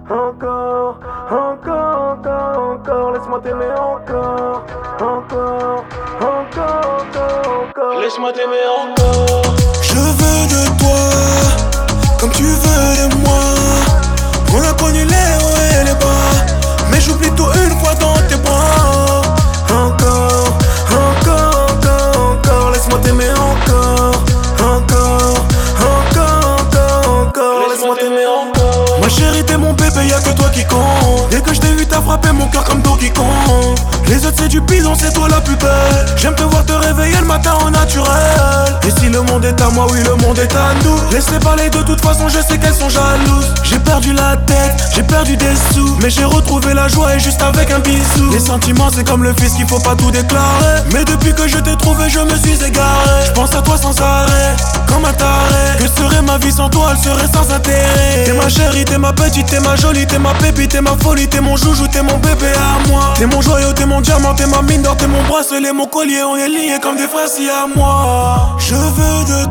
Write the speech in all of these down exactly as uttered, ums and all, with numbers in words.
Encore, encore, encore, encore, laisse-moi t'aimer encore, encore, encore, encore, encore, laisse-moi t'aimer encore. Je veux de toi, comme tu veux de moi. On a connu les hauts et les bas, mais j'oublie tout une fois dans tes bras. Encore, encore, encore, encore, laisse-moi t'aimer encore, encore, encore, encore, encore, laisse-moi t'aimer encore. Ma chérie, t'es mon bébé, y'a que toi qui compte. Dès que je t'ai vu, t'as frappé mon cœur comme Donkey Kong. Les autres c'est du bidon, c'est toi la plus belle. J'aime te voir te réveiller le matin au naturel. Et si le monde est à moi, oui le monde est à nous. Laisse-les parler, de toute façon je sais qu'elles sont jalouses. J'ai perdu la tête, j'ai perdu des sous, mais j'ai retrouvé la joie et juste avec un bisou. Les sentiments c'est comme le fils qu'il faut pas tout déclarer. Mais depuis que je t'ai trouvé je me suis égaré. Je pense à toi sans arrêt, comme un taré. Que serait ma vie sans toi, elle serait sans intérêt. T'es ma chérie, t'es ma petite, t'es ma jolie, t'es ma pépite, t'es ma folie, t'es mon joujou, t'es mon bébé à moi. T'es mon joyau, t'es mon diamant, t'es ma mine d'or, t'es mon bracelet, mon collier. On est liés comme des frères si à moi. Je veux de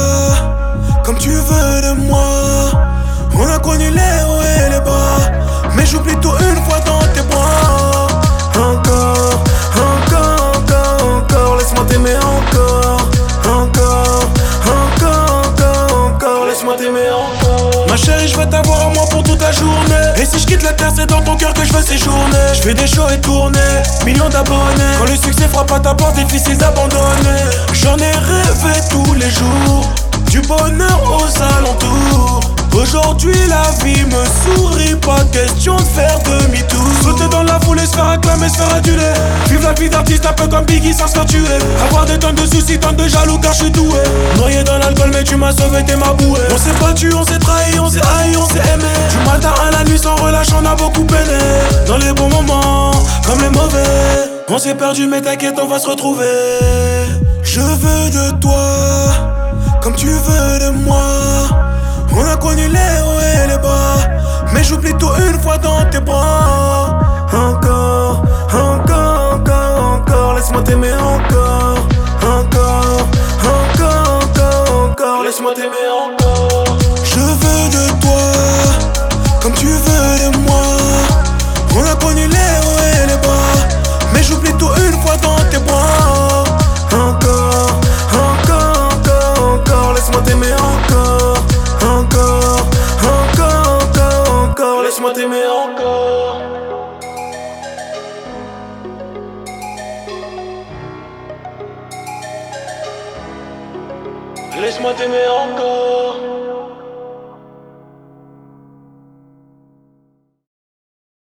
toi, comme tu veux de moi. On a connu les hauts et les bas, mais j'oublie tout une fois dans tes bras. Encore, encore, encore, encore, laisse-moi t'aimer encore, encore, encore, encore, encore, laisse-moi t'aimer encore. Ma chérie, je veux t'avoir à moi pour toute la journée. Et si je quitte la terre, c'est dans ton cœur que je veux séjourner. Je fais des shows et tourner, millions d'abonnés. Quand le succès frappe à ta porte, difficile d'abandonner. J'en ai rêvé tous les jours, du bonheur aux alentours. Aujourd'hui la vie me sourit, pas question de faire demi-tour. Sauter dans la foule et se faire acclamer, se faire aduler. Vivre la vie d'artiste un peu comme Biggie sans se faire tuer. Avoir des tonnes de soucis, tonnes de jaloux car je suis doué. Noyé dans l'alcool mais tu m'as sauvé, t'es ma bouée. On s'est battu, on s'est trahi, on s'est haï, on s'est aimé. Du matin à la nuit sans relâche, on a beaucoup peiné. Dans les bons moments, comme les mauvais. On s'est perdu mais t'inquiète, on va se retrouver. Je veux de toi, comme tu veux de moi. On a connu les hauts et les bas, mais j'oublie tout une fois dans tes bras. Encore, encore, encore, encore, laisse-moi t'aimer encore, encore, encore, encore, encore, laisse-moi t'aimer encore. Je veux de toi, comme tu veux de moi. On a connu les hauts et les bas, mais j'oublie tout une fois dans tes bras. Encore, encore, encore, encore, laisse-moi t'aimer encore, encore, encore, encore, encore, laisse-moi t'aimer encore. Laisse-moi t'aimer encore.